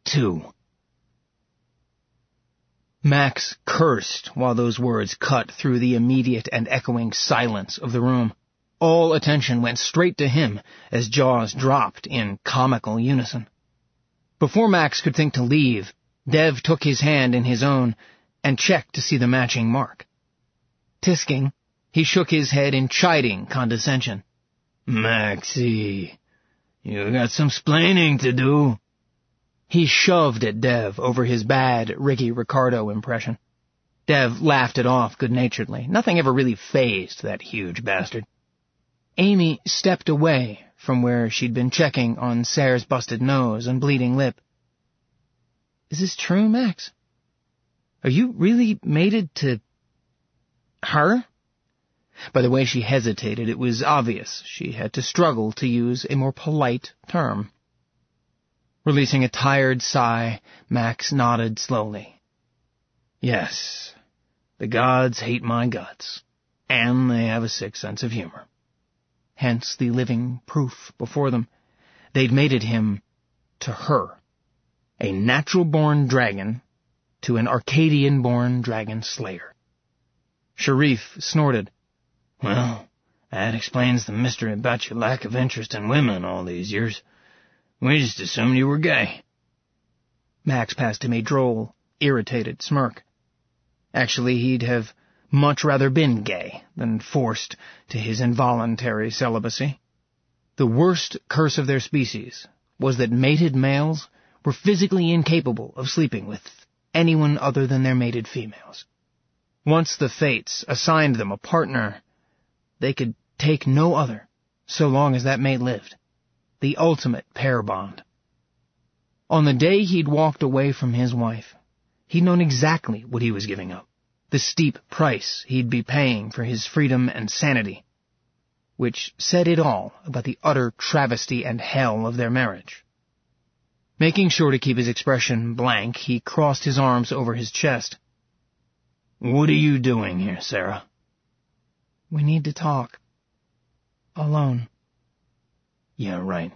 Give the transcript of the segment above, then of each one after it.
too. Max cursed while those words cut through the immediate and echoing silence of the room. All attention went straight to him as jaws dropped in comical unison. Before Max could think to leave, Dev took his hand in his own and checked to see the matching mark. Tisking, he shook his head in chiding condescension. "Maxie, you got some splaining to do." He shoved at Dev over his bad Ricky Ricardo impression. Dev laughed it off good-naturedly. Nothing ever really fazed that huge bastard. Amy stepped away from where she'd been checking on Sarah's busted nose and bleeding lip. "Is this true, Max? Are you really mated to her?" By the way she hesitated, it was obvious she had to struggle to use a more polite term. Releasing a tired sigh, Max nodded slowly. "Yes, the gods hate my guts, and they have a sick sense of humor." Hence the living proof before them. They'd mated him to her, a natural-born dragon to an Arcadian-born dragon slayer. Sharif snorted. "Well, that explains the mystery about your lack of interest in women all these years. We just assumed you were gay." Max passed him a droll, irritated smirk. Actually, he'd have much rather been gay than forced to his involuntary celibacy. The worst curse of their species was that mated males were physically incapable of sleeping with anyone other than their mated females. Once the fates assigned them a partner, they could take no other, so long as that mate lived. The ultimate pair bond. On the day he'd walked away from his wife, he'd known exactly what he was giving up, the steep price he'd be paying for his freedom and sanity, which said it all about the utter travesty and hell of their marriage. Making sure to keep his expression blank, he crossed his arms over his chest. "What are you doing here, Sarah?" "We need to talk. Alone." "Yeah, right.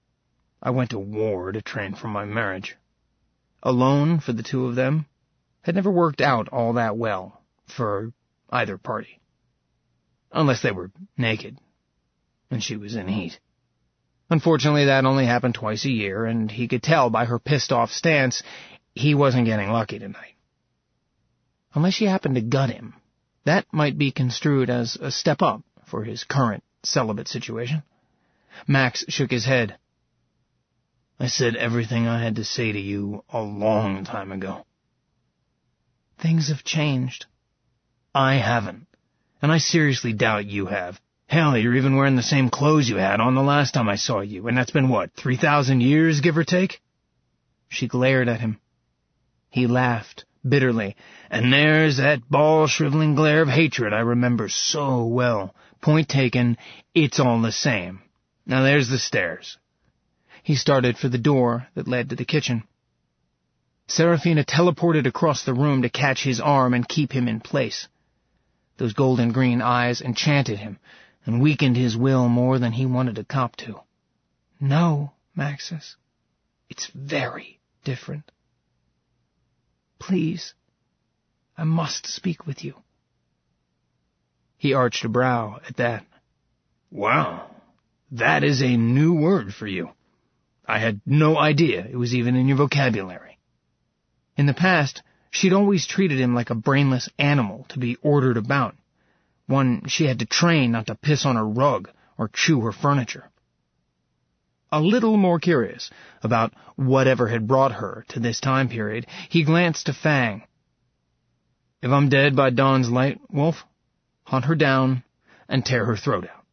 I went to war to train for my marriage." Alone, for the two of them, had never worked out all that well for either party. Unless they were naked, and she was in heat. Unfortunately, that only happened twice a year, and he could tell by her pissed-off stance he wasn't getting lucky tonight. Unless she happened to gut him, that might be construed as a step up for his current celibate situation. Max shook his head. "I said everything I had to say to you a long time ago." "Things have changed." "I haven't, and I seriously doubt you have. Hell, you're even wearing the same clothes you had on the last time I saw you, and that's been, 3,000 years, give or take?" She glared at him. He laughed bitterly. "And there's that ball-shriveling glare of hatred I remember so well. Point taken, it's all the same. Now there's the stairs." He started for the door that led to the kitchen. Serafina teleported across the room to catch his arm and keep him in place. Those golden-green eyes enchanted him and weakened his will more than he wanted to cop to. "No, Maxis. It's very different. Please, I must speak with you." He arched a brow at that. "Wow, that is a new word for you. I had no idea it was even in your vocabulary." In the past, she'd always treated him like a brainless animal to be ordered about, one she had to train not to piss on her rug or chew her furniture. A little more curious about whatever had brought her to this time period, he glanced to Fang. "If I'm dead by dawn's light, Wolf, hunt her down and tear her throat out."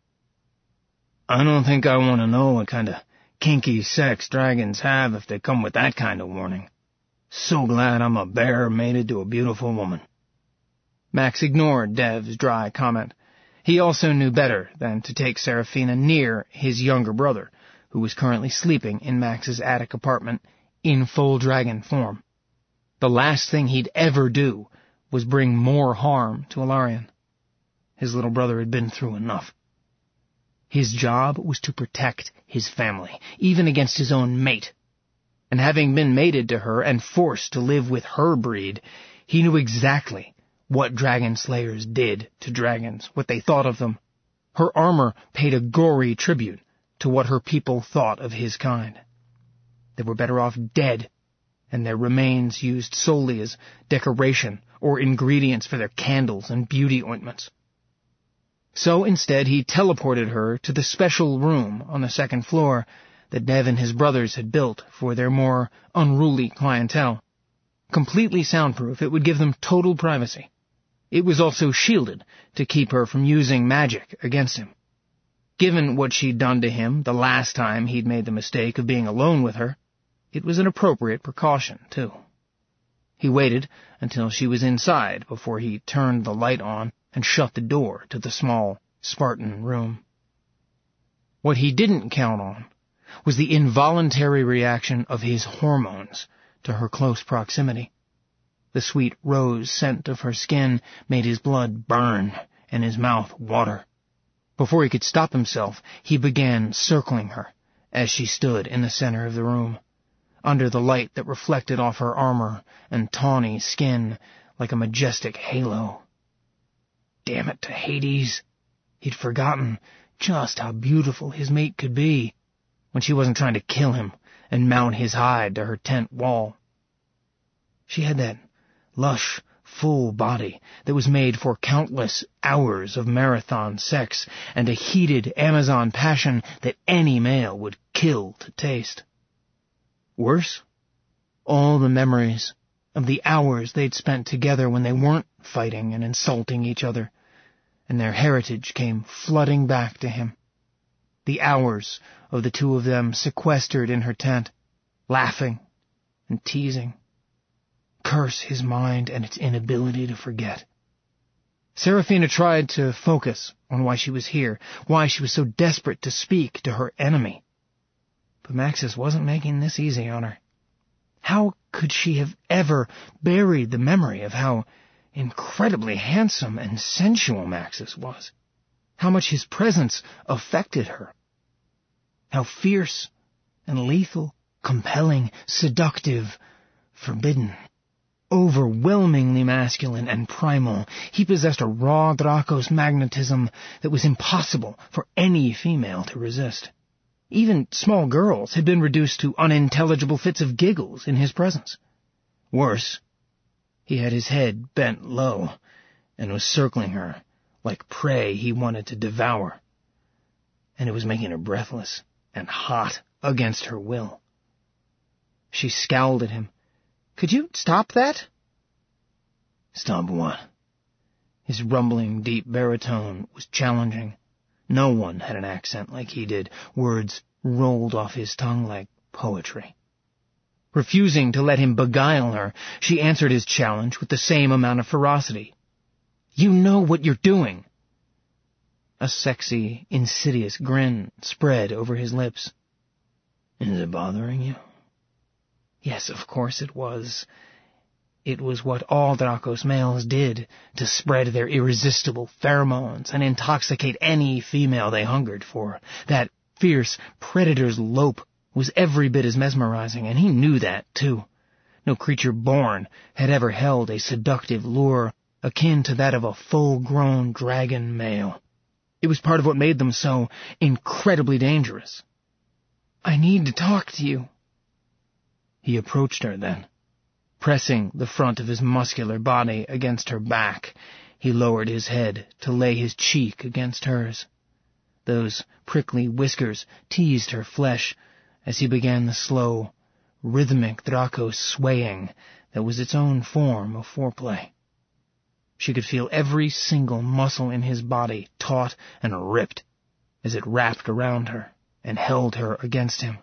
"I don't think I want to know what kind of kinky sex dragons have if they come with that kind of warning. So glad I'm a bear mated to a beautiful woman." Max ignored Dev's dry comment. He also knew better than to take Serafina near his younger brother, who was currently sleeping in Max's attic apartment in full dragon form. The last thing he'd ever do was bring more harm to Alarion. His little brother had been through enough. His job was to protect his family, even against his own mate. and having been mated to her and forced to live with her breed, he knew exactly what dragon slayers did to dragons, what they thought of them. Her armor paid a gory tribute to what her people thought of his kind. They were better off dead, and their remains used solely as decoration or ingredients for their candles and beauty ointments. So instead he teleported her to the special room on the second floor that Nev and his brothers had built for their more unruly clientele. Completely soundproof, it would give them total privacy. It was also shielded to keep her from using magic against him. Given what she'd done to him the last time he'd made the mistake of being alone with her, it was an appropriate precaution, too. He waited until she was inside before he turned the light on and shut the door to the small, Spartan room. What he didn't count on was the involuntary reaction of his hormones to her close proximity. The sweet rose scent of her skin made his blood burn and his mouth water. Before he could stop himself, he began circling her as she stood in the center of the room, under the light that reflected off her armor and tawny skin like a majestic halo. Damn it to Hades! He'd forgotten just how beautiful his mate could be when she wasn't trying to kill him and mount his hide to her tent wall. She had that lush, full body that was made for countless hours of marathon sex and a heated Amazon passion that any male would kill to taste. Worse, all the memories of the hours they'd spent together when they weren't fighting and insulting each other, and their heritage came flooding back to him. The hours of the two of them sequestered in her tent, laughing and teasing. Curse his mind and its inability to forget. Seraphina tried to focus on why she was here, why she was so desperate to speak to her enemy. But Maxis wasn't making this easy on her. How could she have ever buried the memory of how incredibly handsome and sensual Maxis was? How much his presence affected her? How fierce and lethal, compelling, seductive, forbidden, overwhelmingly masculine and primal, he possessed a raw Dracos magnetism that was impossible for any female to resist. Even small girls had been reduced to unintelligible fits of giggles in his presence. Worse, he had his head bent low and was circling her like prey he wanted to devour, and it was making her breathless and hot against her will. She scowled at him. "Could you stop that?" "Stop what?" His rumbling, deep baritone was challenging. No one had an accent like he did. Words rolled off his tongue like poetry. Refusing to let him beguile her, she answered his challenge with the same amount of ferocity. "You know what you're doing." A sexy, insidious grin spread over his lips. "Is it bothering you?" Yes, of course it was. It was what all Dracos males did to spread their irresistible pheromones and intoxicate any female they hungered for. That fierce predator's lope was every bit as mesmerizing, and he knew that, too. No creature born had ever held a seductive lure akin to that of a full-grown dragon male. It was part of what made them so incredibly dangerous. "I need to talk to you." He approached her then. Pressing the front of his muscular body against her back, he lowered his head to lay his cheek against hers. Those prickly whiskers teased her flesh as he began the slow, rhythmic Dracos swaying that was its own form of foreplay. She could feel every single muscle in his body taut and ripped as it wrapped around her and held her against him.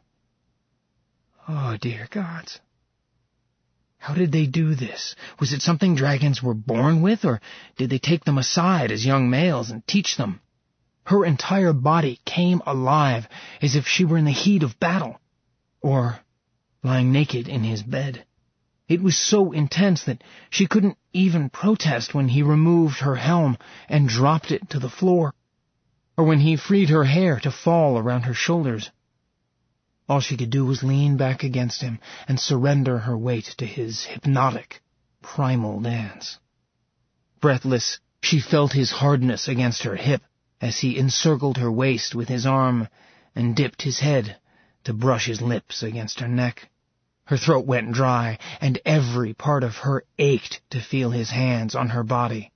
Oh, dear gods. How did they do this? Was it something dragons were born with, or did they take them aside as young males and teach them? Her entire body came alive as if she were in the heat of battle, or lying naked in his bed. It was so intense that she couldn't even protest when he removed her helm and dropped it to the floor, or when he freed her hair to fall around her shoulders. All she could do was lean back against him and surrender her weight to his hypnotic, primal dance. Breathless, she felt his hardness against her hip as he encircled her waist with his arm and dipped his head to brush his lips against her neck. Her throat went dry, and every part of her ached to feel his hands on her body.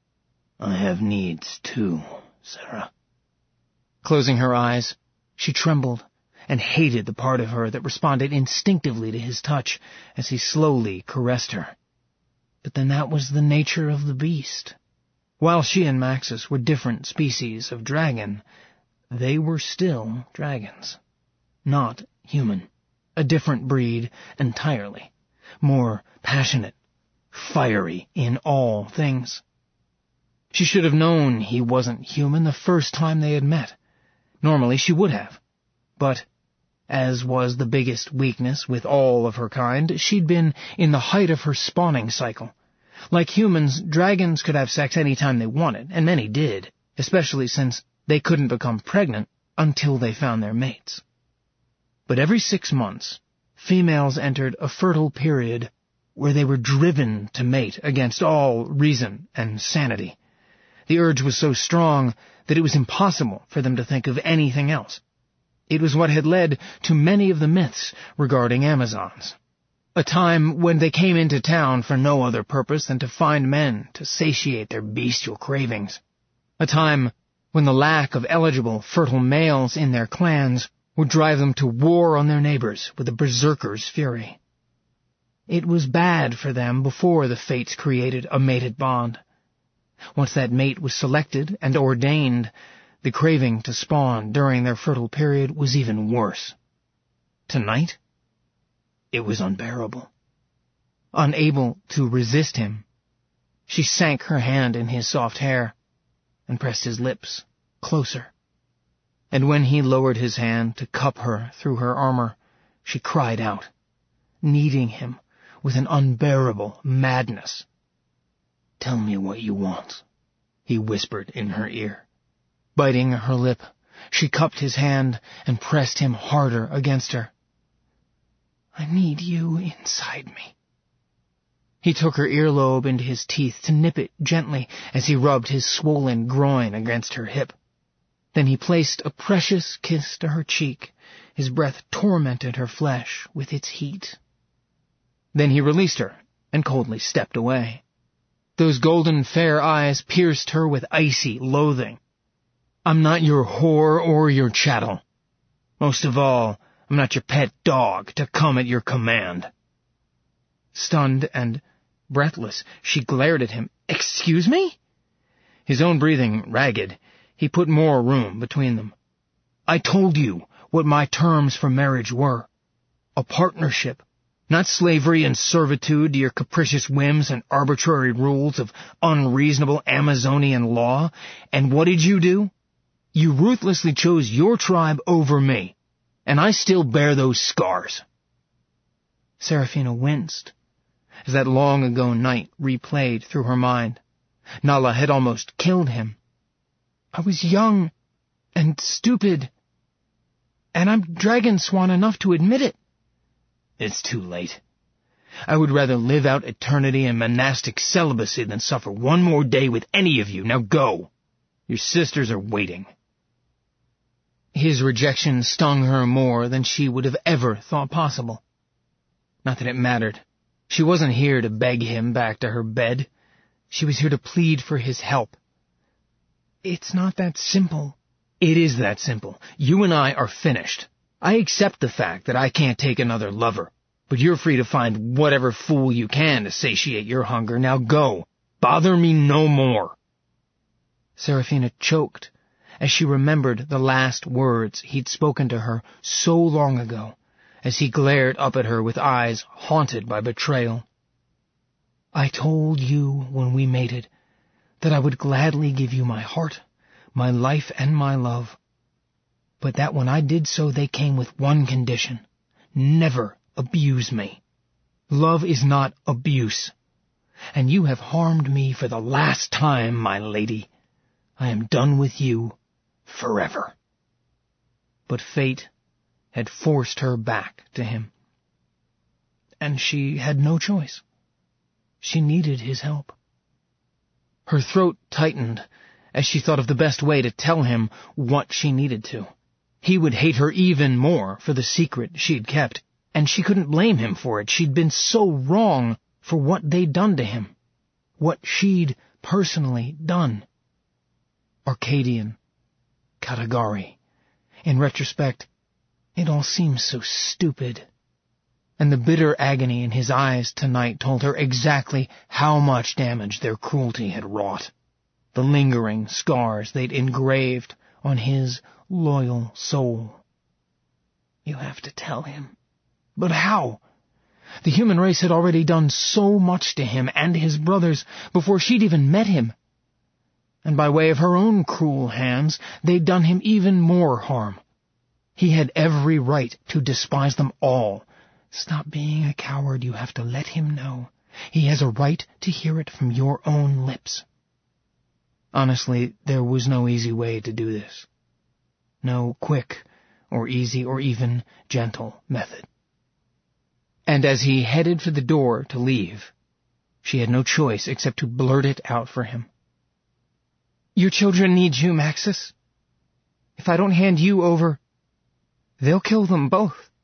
"I have needs, too, Sarah." Closing her eyes, she trembled and hated the part of her that responded instinctively to his touch as he slowly caressed her. But then that was the nature of the beast. While she and Maxis were different species of dragon, they were still dragons. Not human. A different breed entirely. More passionate, fiery in all things. She should have known he wasn't human the first time they had met. Normally she would have. But, as was the biggest weakness with all of her kind, she'd been in the height of her spawning cycle. Like humans, dragons could have sex any time they wanted, and many did, especially since they couldn't become pregnant until they found their mates. But every 6 months, females entered a fertile period where they were driven to mate against all reason and sanity. The urge was so strong that it was impossible for them to think of anything else. It was what had led to many of the myths regarding Amazons. A time when they came into town for no other purpose than to find men to satiate their bestial cravings. A time when the lack of eligible, fertile males in their clans would drive them to war on their neighbors with a berserker's fury. It was bad for them before the fates created a mated bond. Once that mate was selected and ordained, the craving to spawn during their fertile period was even worse. Tonight, it was unbearable. Unable to resist him, she sank her hand in his soft hair and pressed his lips closer. And when he lowered his hand to cup her through her armor, she cried out, needing him with an unbearable madness. "Tell me what you want," he whispered in her ear. Biting her lip, she cupped his hand and pressed him harder against her. "I need you inside me." He took her earlobe into his teeth to nip it gently as he rubbed his swollen groin against her hip. Then he placed a precious kiss to her cheek. His breath tormented her flesh with its heat. Then he released her and coldly stepped away. Those golden fair eyes pierced her with icy loathing. "I'm not your whore or your chattel. Most of all, I'm not your pet dog to come at your command." Stunned and breathless, she glared at him. "Excuse me?" His own breathing ragged, he put more room between them. "I told you what my terms for marriage were. A partnership, not slavery and servitude to your capricious whims and arbitrary rules of unreasonable Amazonian law. And what did you do? You ruthlessly chose your tribe over me, and I still bear those scars." Seraphina winced as that long-ago night replayed through her mind. Nala had almost killed him. "I was young and stupid, and I'm dragon swan enough to admit it." "It's too late. I would rather live out eternity in monastic celibacy than suffer one more day with any of you. Now go. Your sisters are waiting." His rejection stung her more than she would have ever thought possible. Not that it mattered. She wasn't here to beg him back to her bed. She was here to plead for his help. "It's not that simple." "It is that simple. You and I are finished. I accept the fact that I can't take another lover, but you're free to find whatever fool you can to satiate your hunger. Now go. Bother me no more." Seraphina choked as she remembered the last words he'd spoken to her so long ago, as he glared up at her with eyes haunted by betrayal. "I told you when we mated that I would gladly give you my heart, my life, and my love, but that when I did so they came with one condition: never abuse me. Love is not abuse, and you have harmed me for the last time, my lady. I am done with you forever." But fate had forced her back to him. And she had no choice. She needed his help. Her throat tightened as she thought of the best way to tell him what she needed to. He would hate her even more for the secret she'd kept, and she couldn't blame him for it. She'd been so wrong for what they'd done to him, what she'd personally done. Arcadian, Katagari. In retrospect, it all seems so stupid. And the bitter agony in his eyes tonight told her exactly how much damage their cruelty had wrought. The lingering scars they'd engraved on his loyal soul. You have to tell him. But how? The human race had already done so much to him and his brothers before she'd even met him. And by way of her own cruel hands, they'd done him even more harm. He had every right to despise them all. Stop being a coward, you have to let him know. He has a right to hear it from your own lips. Honestly, there was no easy way to do this. No quick or easy or even gentle method. And as he headed for the door to leave, she had no choice except to blurt it out for him. Your children need you, Maxis. If I don't hand you over, they'll kill them both.